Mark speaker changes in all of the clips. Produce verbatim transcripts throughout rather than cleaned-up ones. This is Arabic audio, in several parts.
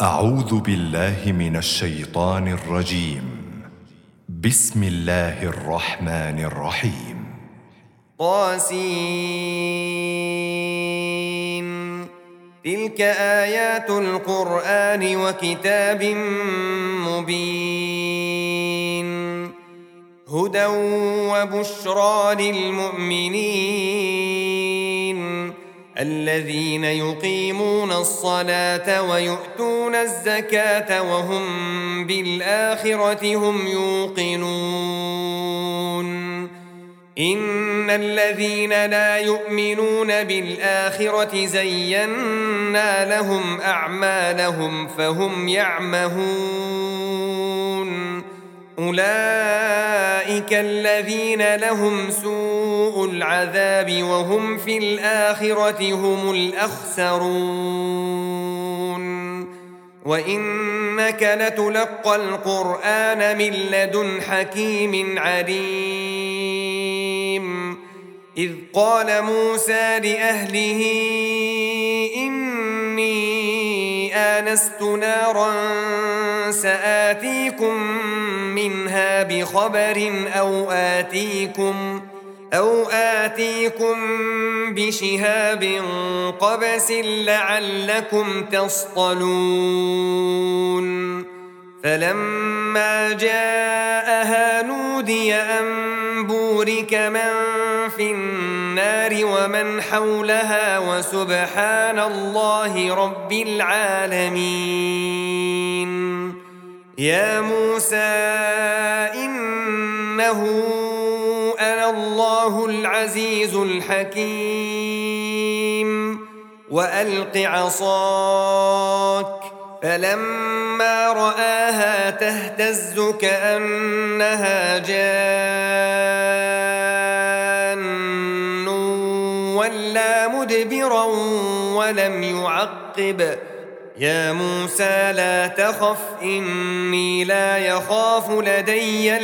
Speaker 1: أعوذ بالله من الشيطان الرجيم. بسم الله الرحمن الرحيم.
Speaker 2: طاسين. تلك آيات القرآن وكتاب مبين هدى وبشرى للمؤمنين الذين يقيمون الصلاة ويؤتون الزكاة وهم بالآخرة هم يوقنون. إن الذين لا يؤمنون بالآخرة زينا لهم أعمالهم فهم يعمهون. أولئك الذين لهم سوء العذاب وهم في الآخرة هم الأخسرون. وإنك لتلقى القرآن من لدن حكيم عليم. إذ قال موسى لأهله إني آنست نارا سآتيكم منها بخبر أو آتيكم أو آتيكم بشهاب قبس لعلكم تصطلون. فلما جاءها نودي أن بورك من في النار ومن حولها وسبحان الله رب العالمين. يا موسى إنه أنا الله العزيز الحكيم وألق عصاك. فلما رآها تهتز كأنها جان ولا مدبرا ولم يعقب. يا موسى لا تخف إني لا يخاف لدي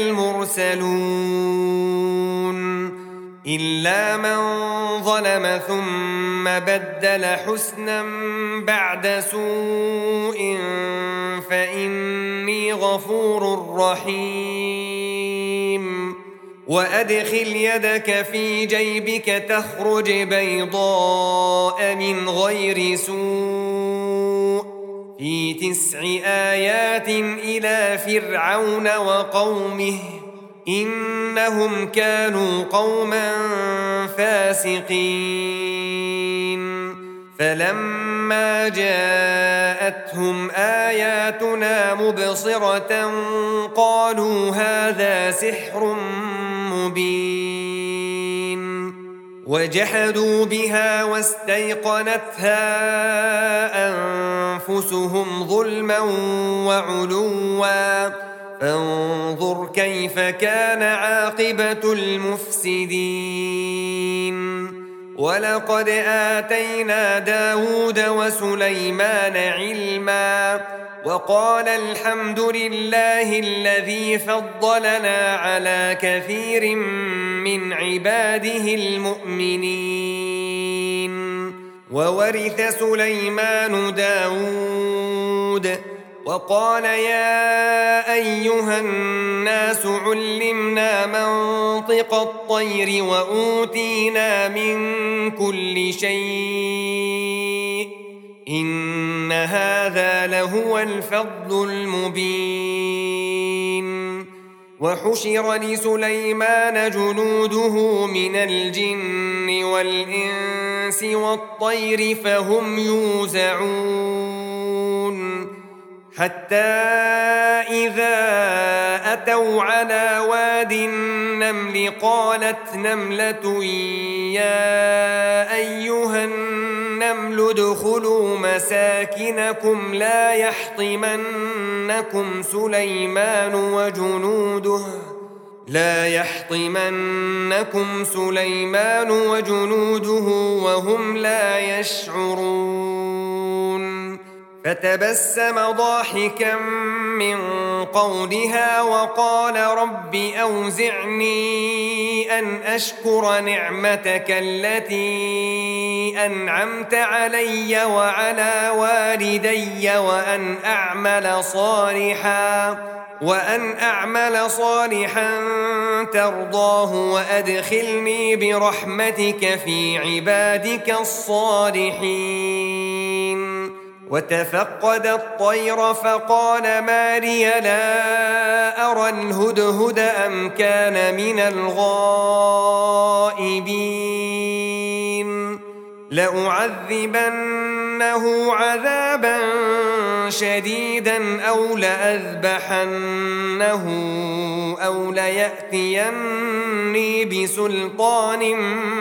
Speaker 2: المرسلون. إلا من ظلم ثم بدل حسنا بعد سوء فإني غفور رحيم. وأدخل يدك في جيبك تخرج بيضاء من غير سوء في تسع آيات إلى فرعون وقومه إنهم كانوا قوما فاسقين. فلما جاءتهم آياتنا مبصرة قالوا هذا سحر مبين. وجحدوا بها واستيقنتها أنفسهم ظلما وعلوا فانظر كيف كان عاقبة المفسدين. ولقد آتينا داود وسليمان علما وقال الحمد لله الذي فضلنا على كثير من عباده المؤمنين. وورث سليمان داود وقال يا أيها الناس علمنا منطق الطير وأوتينا من كل شيء إن هذا لهو الفضل المبين. وحشر لسليمان جنوده من الجن والإنس والطير فهم يوزعون. حتى إذا أتوا على واد النمل قالت نملة يا أيها النمل ادخلوا مساكنكم لا يحطمنكم سليمان وجنوده لا يحطمنكم سليمان وجنوده وهم لا يشعرون. فتبسم ضاحكا من قولها وقال رب أوزعني أن أشكر نعمتك التي أنعمت علي وعلى والدي وأن أعمل صالحا وأن أعمل صالحا ترضاه وأدخلني برحمتك في عبادك الصالحين. وتفقد الطير فقال ما لي لا أرى الهدهد أم كان من الغائبين لأعذبنه عذابا شديدا أو لأذبحنه أو ليأتيني بسلطان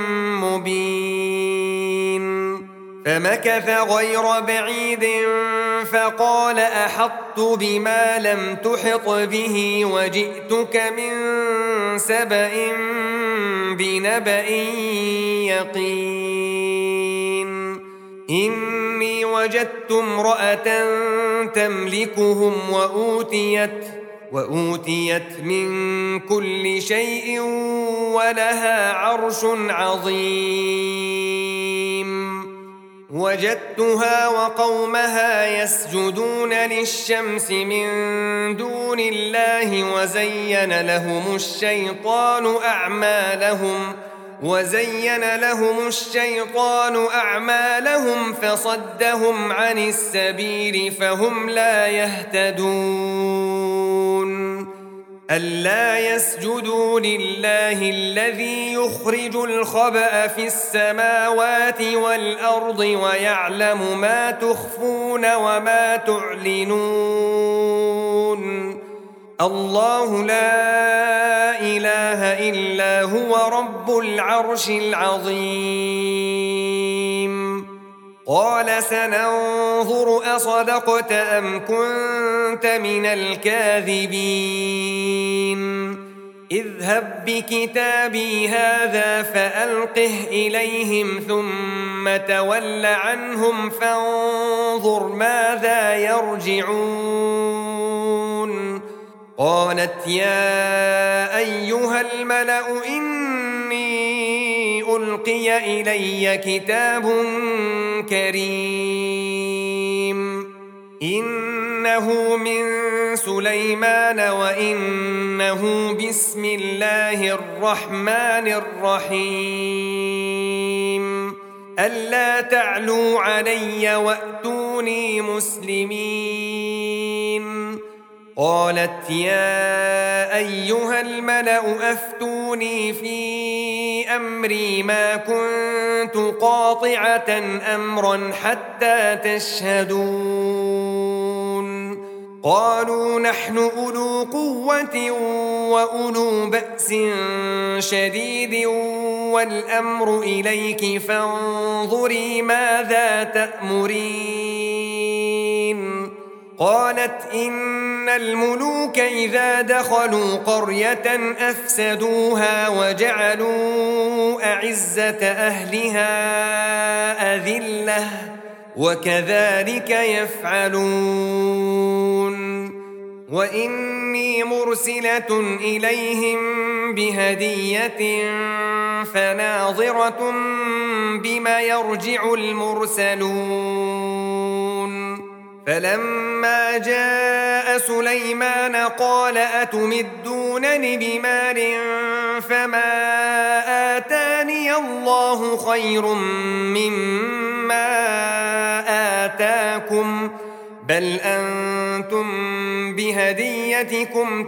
Speaker 2: مبين. فمكث غير بعيد فقال أحطت بما لم تحط به وجئتك من سبأ بنبأ يقين. إني وجدت امرأة تملكهم وأوتيت وأوتيت من كل شيء ولها عرش عظيم. وجدتها وقومها يسجدون للشمس من دون الله وزين لهم الشيطان أعمالهم وزين لهم الشيطان أعمالهم فصدهم عن السبيل فهم لا يهتدون. ألا يسجدوا لله الذي يخرج الخبأ في السماوات والأرض ويعلم ما تخفون وما تعلنون. الله لا إله إلا هو رب العرش العظيم. قال سننظر أصدقت أم كنت من الكاذبين. اذهب بكتابي هذا فألقه إليهم ثم تول عنهم فانظر ماذا يرجعون. قالت يا أيها الملأ إني ألقي إلي كتاب كريم إنه من سليمان وإنه بسم الله الرحمن الرحيم. ألا تعلوا علي وأتوني مسلمين. قالت يا أيها الملأ أفتوني في أمري ما كنت قاطعة أمرا حتى تشهدون. قالوا نحن أولو قوة وأولو بأس شديد والأمر إليك فانظري ماذا تأمرين. قالت إن الملوك إذا دخلوا قرية أفسدوها وجعلوا أعزة أهلها أذلة وكذلك يفعلون. وإني مرسلة إليهم بهدية فناظرة بما يرجع المرسلون. فلما جاء سليمان قال أتمدونني بمال فما آتاني الله خير مما آتاكم بل أنتم بهديتكم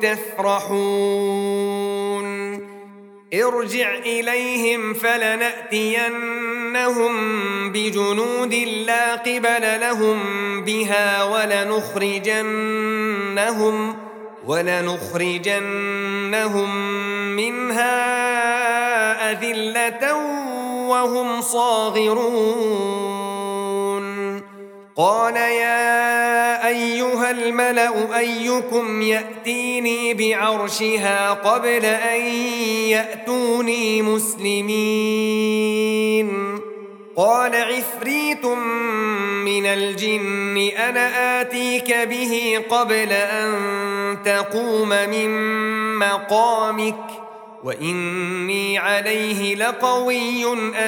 Speaker 2: تفرحون. ارجع إليهم فلنأتينهم بجنود لا قبل لهم بها ولنخرجنهم ولنخرجنهم منها أذلة وهم صاغرون. قال يا أيها الملأ أيكم يأتيني بعرشها قبل أن يأتوني مسلمين. قال عفريت من الجن أنا آتيك به قبل أن تقوم من مقامك وإني عليه لقوي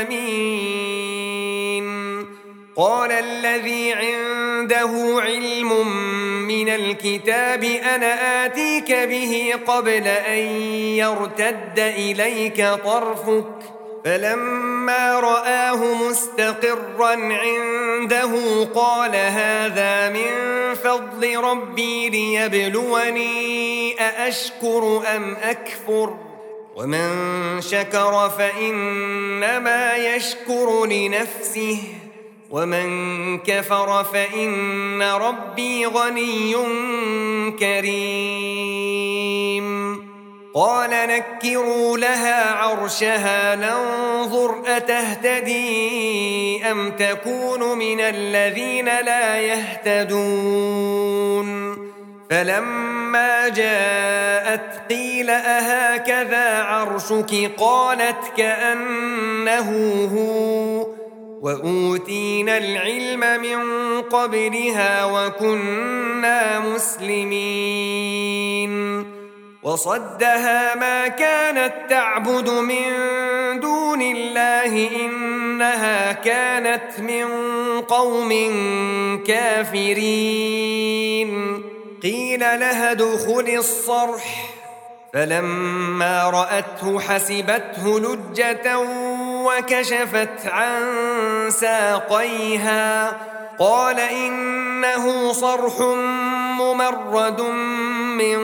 Speaker 2: أمين. قال الذي عنده علم من الكتاب أنا آتيك به قبل أن يرتد إليك طرفك فلما رآه مستقرا عنده قال هذا من فضل ربي ليبلوني أأشكر أم أكفر ومن شكر فإنما يشكر لنفسه ومن كفر فإن ربي غني كريم. قال نكروا لها عرشها ننظر أتهتدي أم تكون من الذين لا يهتدون. فلما جاءت قيل أهكذا عرشك قالت كأنه هو وأوتينا العلم من قبلها وكنا مسلمين. وصدها ما كانت تعبد من دون الله إنها كانت من قوم كافرين. قيل لها ادخل الصرح فلما رأته حسبته لجة وكشفت عن ساقيها قال إنه صرح ممرد من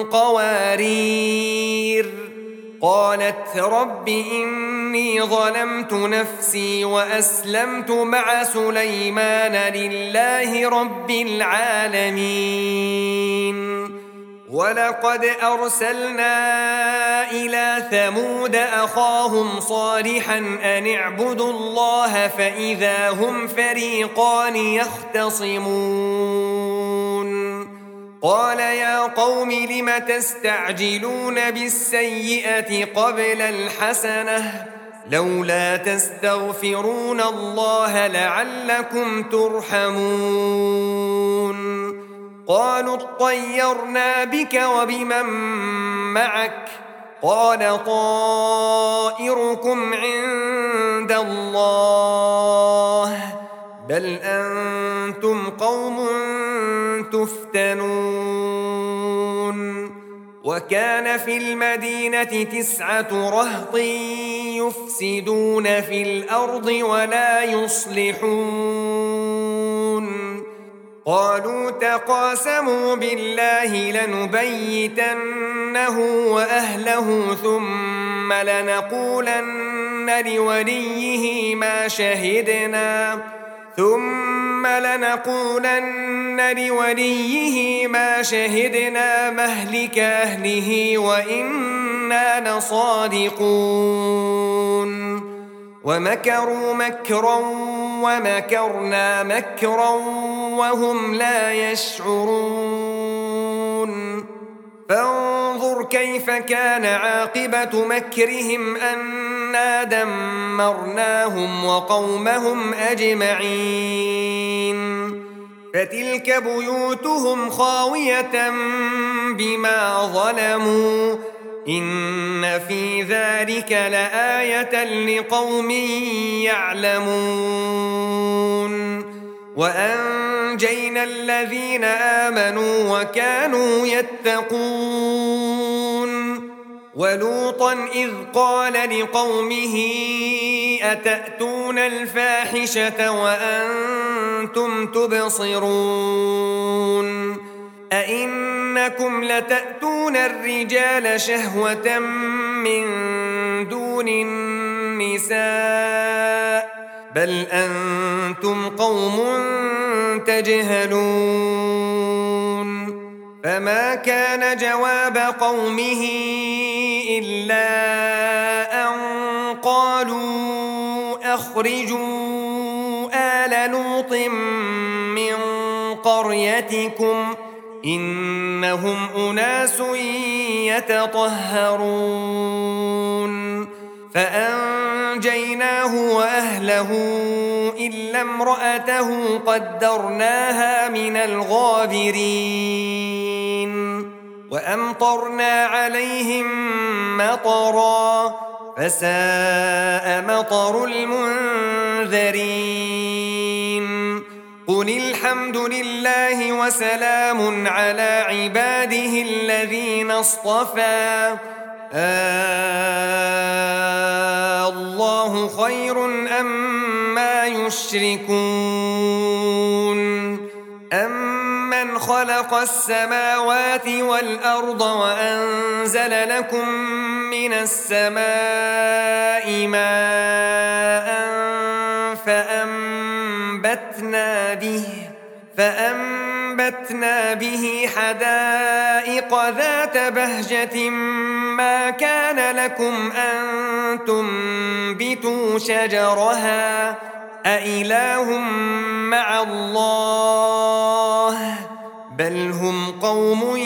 Speaker 2: قوارير. قالت رب إني ظلمت نفسي وأسلمت مع سليمان لله رب العالمين. ولقد أرسلنا إلى ثمود أخاهم صالحا أن اعبدوا الله فإذا هم فريقان يختصمون. قال يا قوم لم تستعجلون بالسيئة قبل الحسنة لولا تستغفرون الله لعلكم ترحمون. قالوا اطيرنا بك وبمن معك قال طائركم عند الله بل أنتم قوم تفتنون. وكان في المدينة تسعة رهط يفسدون في الأرض ولا يصلحون. قالوا تقاسموا بالله لنبيتنه وأهله ثم لنقولن لوليه ما شهدنا ثم لنقولن لوليه ما شهدنا مهلك أهله وإنا لصادقون. ومكروا مكرا ومكرنا مكرا وهم لا يشعرون. فانظر كيف كان عاقبة مكرهم أنا دمرناهم وقومهم أجمعين. فتلك بيوتهم خاوية بما ظلموا إن في ذلك لآية لقوم يعلمون. وأنجينا الذين آمنوا وكانوا يتقون. ولوطا إذ قال لقومه أتأتون الفاحشة وأنتم تبصرون أئنكم لتأتون الرجال شهوة من دون النساء بل أنتم قوم تجهلون. فما كان جواب قومه إلا أن قالوا أخرجوا آل لوط من قريتكم إنهم أناس يتطهرون. فأنجيناه وأهله إلا امرأته قدرناها من الغابرين وأمطرنا عليهم مطرا فساء مطر المنذرين قل الحمد لله وسلام على عباده الذين اصطفى آه الله خير أما يشركون أمن خلق السماوات والأرض وأنزل لكم من السماء ماء فأنبتنا به فأنبتنا به حدائق ذات بهجة ما كان لكم أن تنبتوا شجرها أإله مع الله بل هم قوم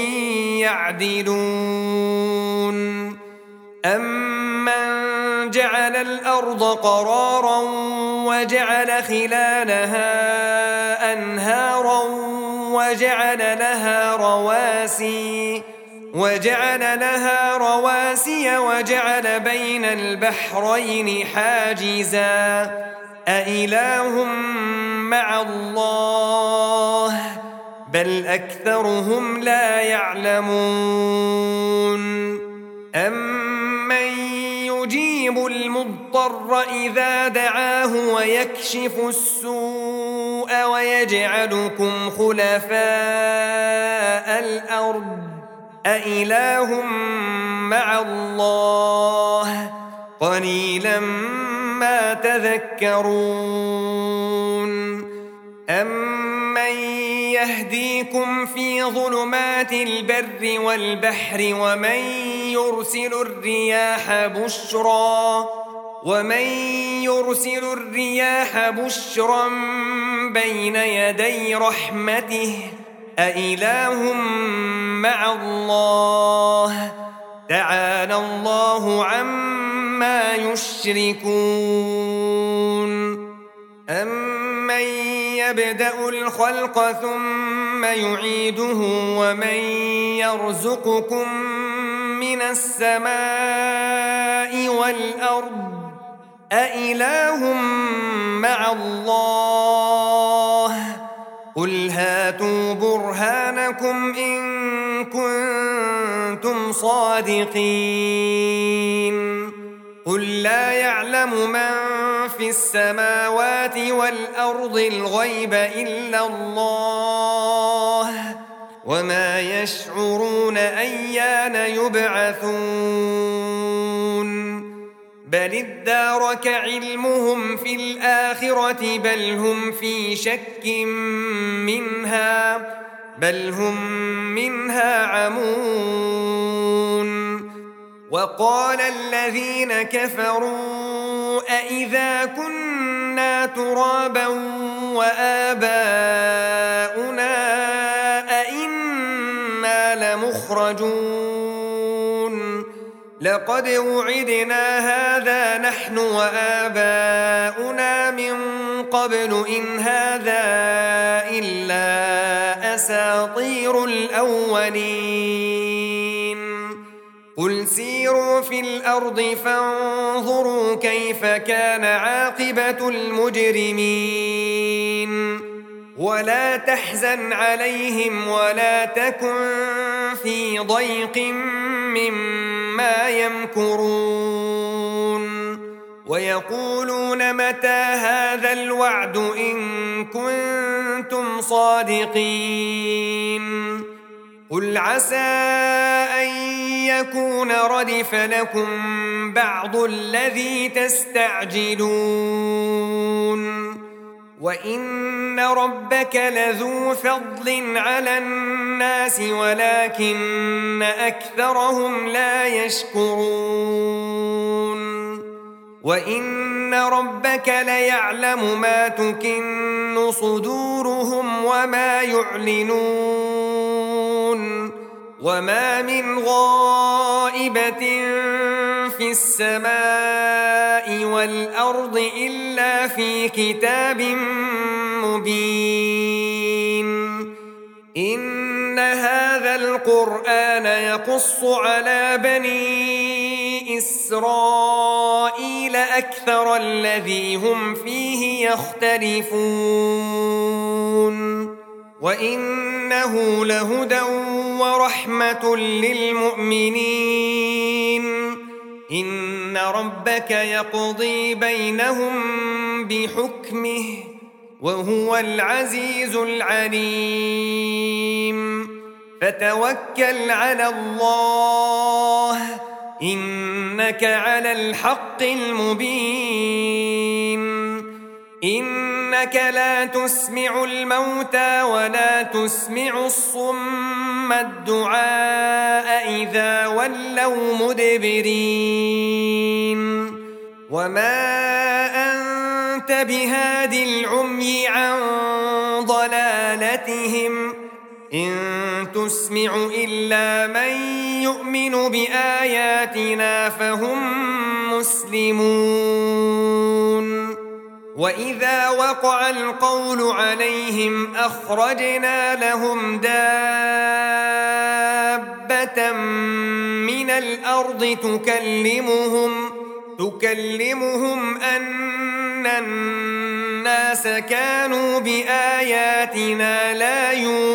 Speaker 2: يعدلون أمن جعل الأرض قرارا وجعل خلالها أنهارا وجعل لها رواسي وجعل لها رواسي وجعل بين البحرين حاجزا أإله مع الله بل أكثرهم لا يعلمون أمن يجيب المضطر إذا دعاه ويكشف السوء ويجعلكم خلفاء الأرض أإله مع الله قليلا ما تذكرون أمن يهديكم في ظلمات البر والبحر ومن يرسل الرياح بشرا ومن يرسل الرياح بشرا بين يدي رحمته أإله مع الله تعالى الله عما يشركون أمن يبدأ الخلق ثم يعيده ومن يرزقكم من السماء والأرض أإله مع الله قل هاتوا برهانكم إن كنتم صادقين قل لا يعلم من في السماوات والأرض الغيب إلا الله وما يشعرون أيان يبعثون بل ادارك علمهم في الآخرة بل هم في شك منها بل هم منها عمون وقال الذين كفروا أإذا كنا ترابا وآباؤنا أإنا لمخرجون لقد وعدنا هذا نحن وآباؤنا من قبل إن هذا إلا أساطير الأولين قل سيروا في الأرض فانظروا كيف كان عاقبة المجرمين ولا تحزن عليهم ولا تكن في ضيق مما يمكرون ويقولون متى هذا الوعد إن كنتم صادقين قل عسى أن يكون ردف لكم بعض الذي تستعجلون وإن ربك لذو فضل على الناس ولكن أكثرهم لا يشكرون وإن ربك ليعلم ما تكن صدورهم وما يعلنون وما من غائبة في السماء والأرض إلا في كتاب مبين إن هذا القرآن يقص على بني إسرائيل أكثر الذي هم فيه يختلفون وإنه لهدى ورحمة للمؤمنين إن ربك يقضي بينهم بحكمه وهو العزيز العليم فتوكل على الله إنك على الحق المبين إنك لا تسمع الموتى ولا تسمع الصم الدعاء إذا ولوا مدبرين وما أنت بهاد العمي عن ضلالتهم إن تسمع إلا من يؤمن بآياتنا فهم مسلمون وإذا وقع القول عليهم أخرجنا لهم دابة من الأرض تكلمهم تكلمهم أن الناس كانوا بآياتنا لا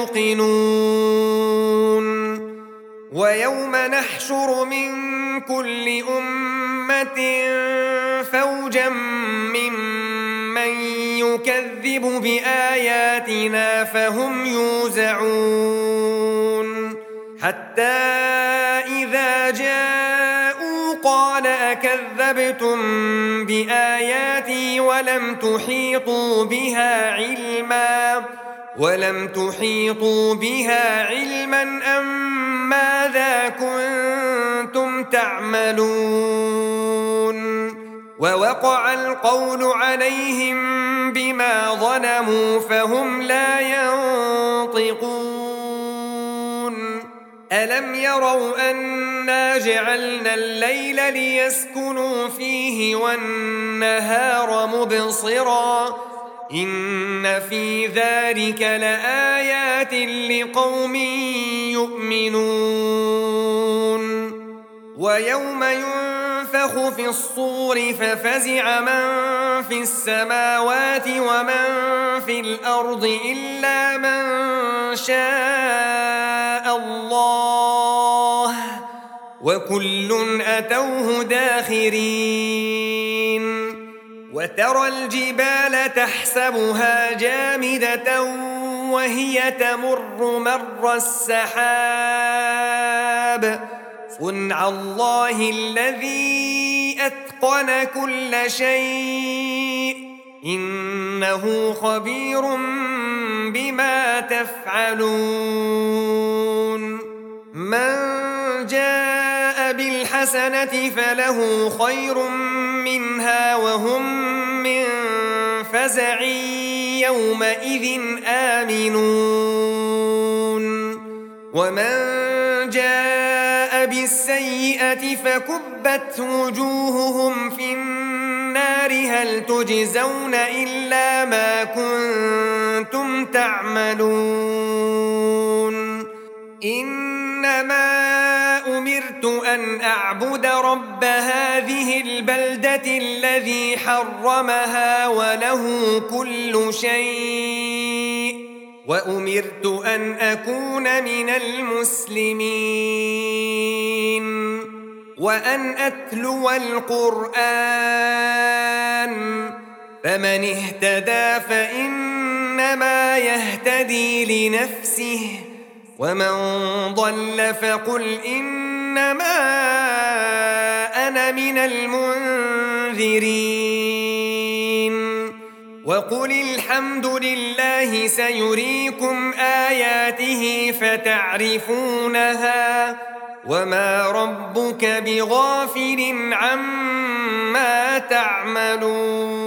Speaker 2: يوقنون ويوم نحشر من كل أمة فوجا ممن يكذب بآياتنا فهم يوزعون حتى إذا جاءوا قال أكذبتم بآياتي ولم تحيطوا بها علما ولم تحيطوا بها علما أم ماذا كنتم تعملون ووقع القول عليهم بما ظلموا فهم لا ينطقون ألم يروا أنا جعلنا الليل ليسكنوا فيه والنهار مبصرا إن في ذلك لآيات لقوم يؤمنون ويوم ينفخ في الصور ففزع من في السماوات ومن في الأرض إلا من شاء الله وكل أتوه داخرين وترى الجبال تحسبها جامدة وهي تمر مر السحاب صنع الله الذي أتقن كل شيء إنه خبير بما تفعلون من جاء بالحسنة فله خير منها وهم من فزع يومئذ آمنون ومن جاء بالسيئة فكبت وجوههم في النار هل تجزون إلا ما كنتم تعملون إنما أمرت أن أعبد رب هذه البلدة الذي حرمها وله كل شيء وأمرت أن أكون من المسلمين وأن أتلو القرآن فمن اهتدى فإنما يهتدي لنفسه ومن ضل فقل إنما أنا من المنذرين وقل الحمد لله سيريكم آياته فتعرفونها وما ربك بغافل عما تعملون